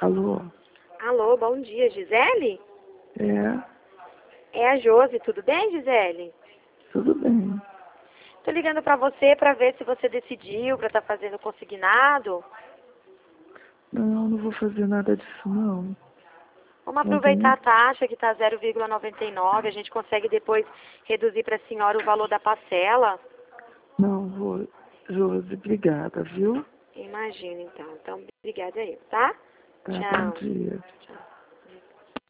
Alô? Alô, bom dia, Gisele? É, É a Josi, tudo bem, Gisele? tudo bem. Tô ligando pra você pra ver se você decidiu pra estar fazendo consignado. Não vou fazer nada disso, não. Vamos Ontem aproveitar a taxa que tá 0,99, a gente consegue depois reduzir pra senhora o valor da parcela. não vou. Josi, obrigada, viu? Imagina, então. Então, obrigada aí, tá? Tá, bom Tchau. dia. Tchau.